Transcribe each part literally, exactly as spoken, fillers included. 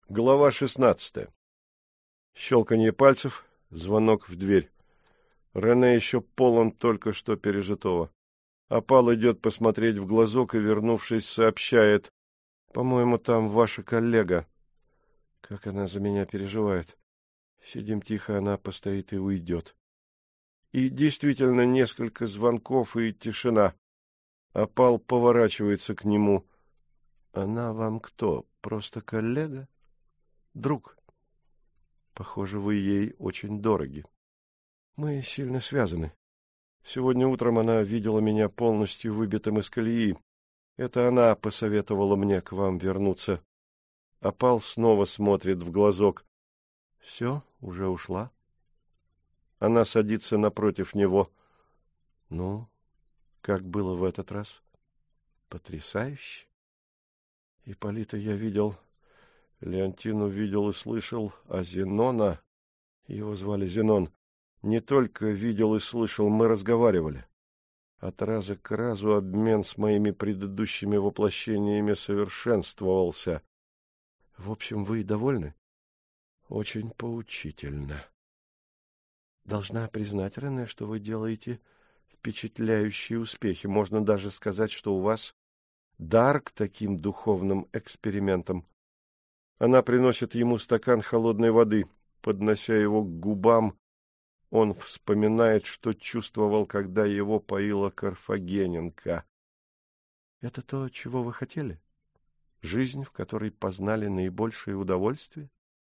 Глава шестнадцатая. Щелканье пальцев, звонок в дверь. Рене еще полон только что пережитого. Опал идет посмотреть в глазок и, вернувшись, сообщает: «По-моему, там ваша коллега». Как она за меня переживает. Сидим тихо, она постоит и уйдет. И действительно несколько звонков и тишина. Опал поворачивается к нему. «Она вам кто? Просто коллега? Друг? Похоже, вы ей очень дороги. Мы сильно связаны. Сегодня утром она видела меня полностью выбитым из колеи. Это она посоветовала мне к вам вернуться». Опал снова смотрит в глазок. «Все, уже ушла?» Она садится напротив него. «Ну, как было в этот раз?» «Потрясающе. Ипполита я видел, Леонтину видел и слышал, а Зенона, его звали Зенон, не только видел и слышал, мы разговаривали. От раза к разу обмен с моими предыдущими воплощениями совершенствовался. В общем, вы довольны? Очень поучительно. Должна признать, Рене, что вы делаете впечатляющие успехи. Можно даже сказать, что у вас дар к таким духовным экспериментам. Она приносит ему стакан холодной воды. Поднося его к губам, он вспоминает, что чувствовал, когда его поила Карфагененко. Это то, чего вы хотели? Жизнь, в которой познали наибольшее удовольствие?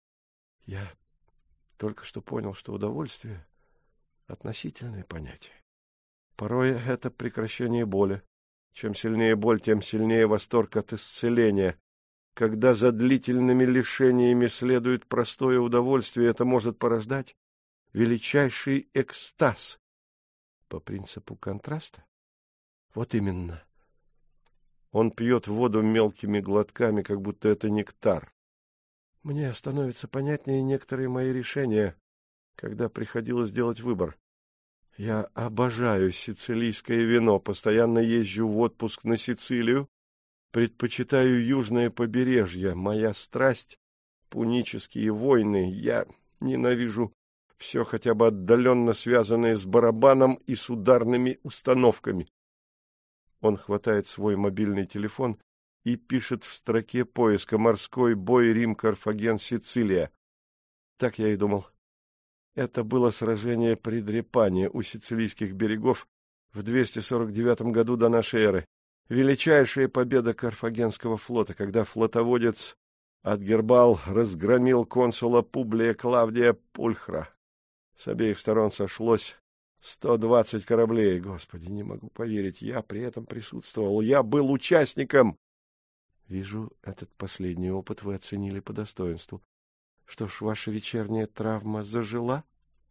Я только что понял, что удовольствие — относительное понятие. Порой это прекращение боли. Чем сильнее боль, тем сильнее восторг от исцеления. Когда за длительными лишениями следует простое удовольствие, это может порождать величайший экстаз. По принципу контраста? Вот именно. Он пьет воду мелкими глотками, как будто это нектар. Мне становятся понятнее некоторые мои решения, когда приходилось делать выбор. Я обожаю сицилийское вино, постоянно езжу в отпуск на Сицилию, предпочитаю южное побережье. Моя страсть — пунические войны. Я ненавижу все хотя бы отдаленно связанное с барабаном и с ударными установками. Он хватает свой мобильный телефон и пишет в строке поиска: «Морской бой Рим-Карфаген-Сицилия». Так я и думал. Это было сражение при Дрепане у сицилийских берегов в двести сорок девятом году до нашей эры. Величайшая победа Карфагенского флота, когда флотоводец Адгербал разгромил консула Публия Клавдия Пульхра. С обеих сторон сошлось сто двадцать кораблей. Господи, не могу поверить, я при этом присутствовал, я был участником. Вижу, этот последний опыт вы оценили по достоинству. Что ж, ваша вечерняя травма зажила?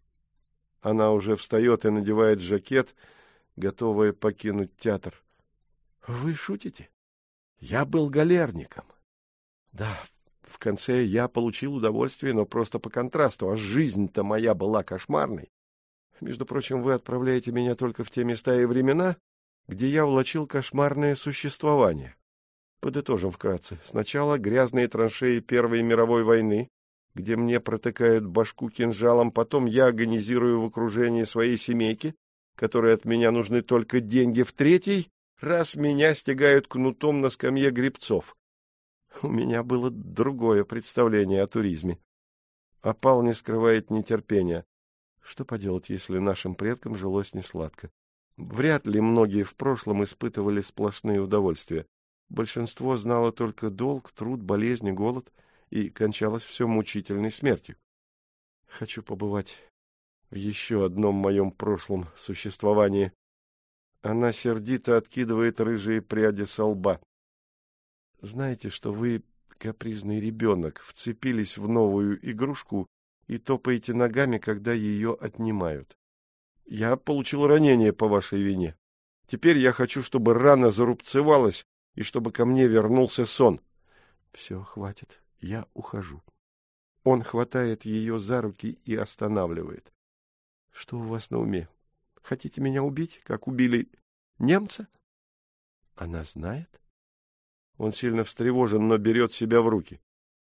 Она уже встает и надевает жакет, готовая покинуть театр. Вы шутите? Я был галерником. Да, в конце я получил удовольствие, но просто по контрасту, а жизнь-то моя была кошмарной. Между прочим, вы отправляете меня только в те места и времена, где я влачил кошмарное существование. Подытожим вкратце. Сначала грязные траншеи Первой мировой войны, где мне протыкают башку кинжалом, потом я агонизирую в окружении своей семейки, которой от меня нужны только деньги, в третий раз меня стягают кнутом на скамье гребцов. У меня было другое представление о туризме. Опал не скрывает нетерпения. Что поделать, если нашим предкам жилось несладко? Вряд ли многие в прошлом испытывали сплошные удовольствия. Большинство знало только долг, труд, болезни, голод, и кончалось все мучительной смертью. Хочу побывать в еще одном моем прошлом существовании. Она сердито откидывает рыжие пряди со лба. Знаете, что вы, капризный ребенок, вцепились в новую игрушку и топаете ногами, когда ее отнимают. Я получил ранение по вашей вине. Теперь я хочу, чтобы рана зарубцевалась и чтобы ко мне вернулся сон. Все, хватит. Я ухожу. Он хватает ее за руки и останавливает. Что у вас на уме? Хотите меня убить, как убили немца? Она знает? Он сильно встревожен, но берет себя в руки.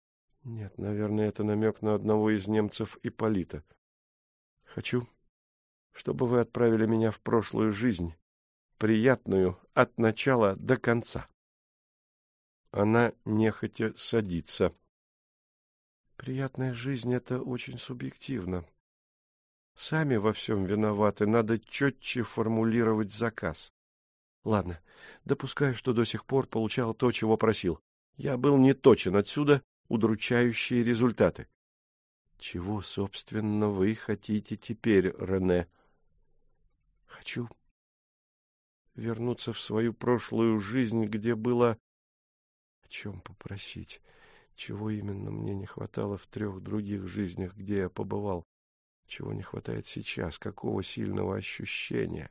Нет, наверное, это намек на одного из немцев Ипполита. Хочу, чтобы вы отправили меня в прошлую жизнь, приятную от начала до конца. Она нехотя садится. Приятная жизнь — это очень субъективно. Сами во всем виноваты, надо четче формулировать заказ. Ладно, допускаю, что до сих пор получал то, чего просил. Я был неточен, отсюда удручающие результаты. Чего, собственно, вы хотите теперь, Рене? Хочу вернуться в свою прошлую жизнь, где было... О чем попросить? Чего именно мне не хватало в трех других жизнях, где я побывал? Чего не хватает сейчас? Какого сильного ощущения?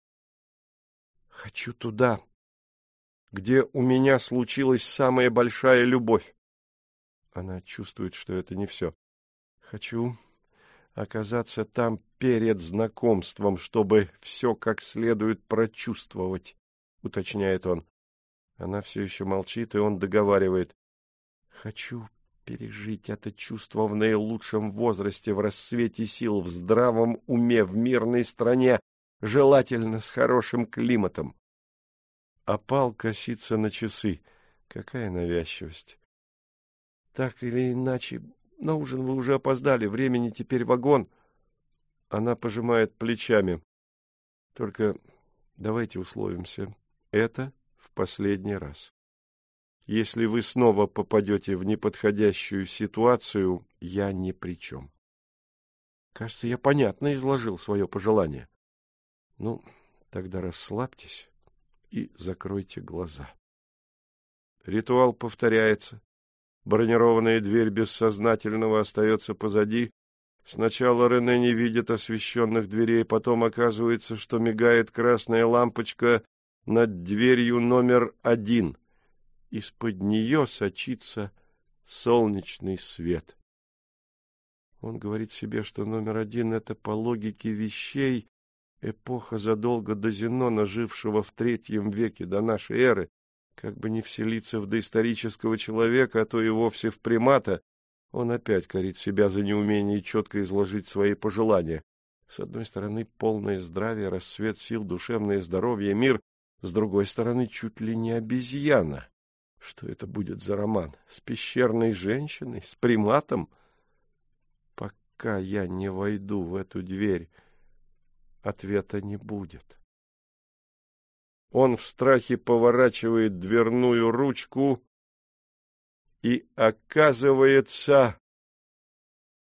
Хочу туда, где у меня случилась самая большая любовь. Она чувствует, что это не все. Хочу оказаться там перед знакомством, чтобы все как следует прочувствовать, уточняет он. Она все еще молчит, и он договаривает. Хочу пережить это чувство в наилучшем возрасте, в расцвете сил, в здравом уме, в мирной стране, желательно с хорошим климатом. Опал косится на часы. Какая навязчивость. Так или иначе, на ужин вы уже опоздали, времени теперь вагон. Она пожимает плечами. Только давайте условимся. Это в последний раз. Если вы снова попадете в неподходящую ситуацию, я ни при чем. Кажется, я понятно изложил свое пожелание. Ну, тогда расслабьтесь и закройте глаза. Ритуал повторяется. Бронированная дверь бессознательного остается позади. Сначала Рене не видит освещенных дверей, потом оказывается, что мигает красная лампочка над дверью номер один. Из-под нее сочится солнечный свет. Он говорит себе, что номер один — это по логике вещей эпоха задолго до Зенона, жившего в третьем веке до нашей эры, как бы не вселиться в доисторического человека, а то и вовсе в примата. Он опять корит себя за неумение четко изложить свои пожелания. С одной стороны, полное здравие, расцвет сил, душевное здоровье, мир. С другой стороны, чуть ли не обезьяна. Что это будет за роман? С пещерной женщиной? С приматом? Пока я не войду в эту дверь, ответа не будет. Он в страхе поворачивает дверную ручку и оказывается